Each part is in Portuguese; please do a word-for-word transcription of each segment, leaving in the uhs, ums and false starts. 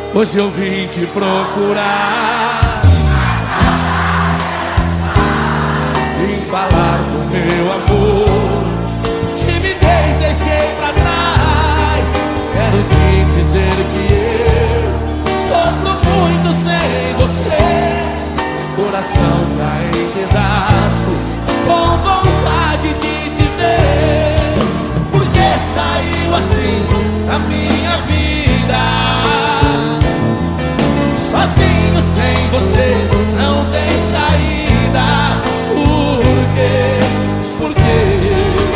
Hoje eu vim te procurar e falar do meu amor. Timidez deixei pra trás. Quero te dizer que eu sofro muito sem você. Coração tá em pedaço, com vontade de te ver. Por que saiu assim da minha vida? Sozinho sem você não tem saída. Por quê? Por quê?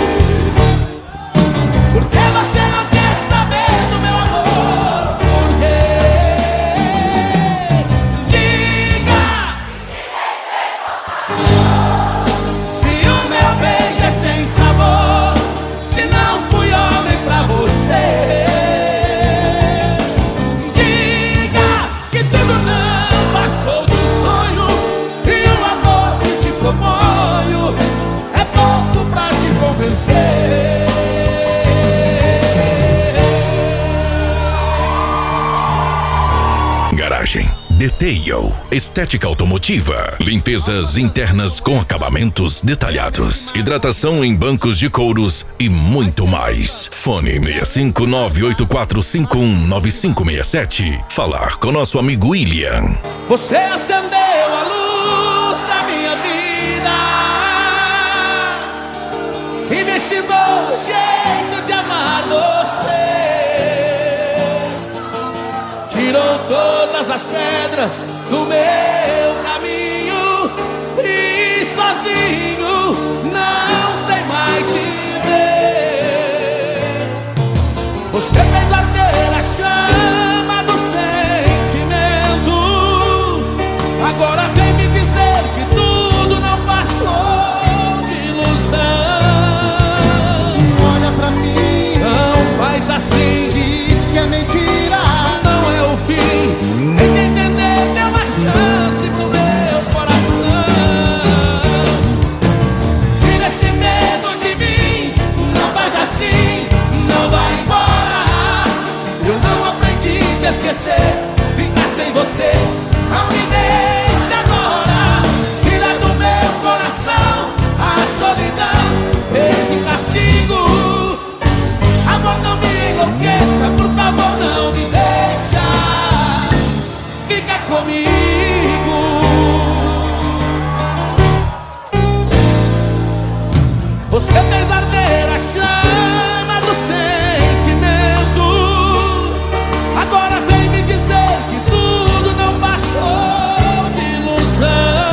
Por que você não quer saber do meu amor? Por quê? Diga! Se o meu beijo é sem sabor, se não fui homem pra você. Garagem Detail, estética automotiva, limpezas internas com acabamentos detalhados, hidratação em bancos de couros e muito mais. Fone seis cinco nove oito quatro cinco um nove cinco seis sete. Falar com nosso amigo William. Você acendeu a luz da minha vida e me ensinou o jeito de amar você. Tirou todas as pedras do meu caminho e sozinho não sei mais viver. Você fez arder a chama do sentimento. Agora vem me dizer que tudo não passou de ilusão. Olha pra mim, não faz assim, diz que é mentira. Tenta entender, dê uma chance pro meu coração. Tira esse medo de mim, não faz assim, não vai embora. Eu não aprendi a te esquecer, ficar sem você não me deixa agora. Tira do meu coração a solidão, esse castigo. Amor, não me enlouqueça, por favor, não me deixa. Fica comigo. Você fez arder a chama do sentimento. Agora vem me dizer que tudo não passou de ilusão.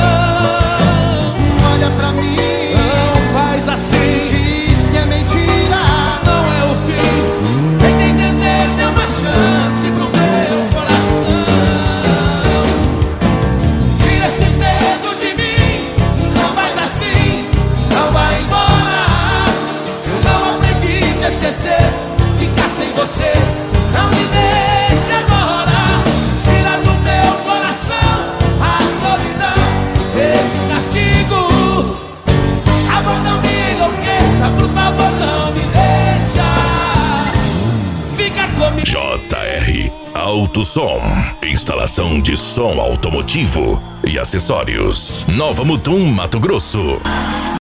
Olha pra mim, não faz assim, diz que é mentira. Não é o fim, tenta entender, dê uma chance pro meu coração. Tira esse medo de mim, não faz assim, não vai embora. Eu não aprendi a te esquecer, ficar sem você não me deixe agora. Tira do meu coração a solidão, esse castigo. Amor, não me enlouqueça, por favor, não me deixa. Fica comigo. J R Auto Som, instalação de som automotivo e acessórios. Nova Mutum, Mato Grosso.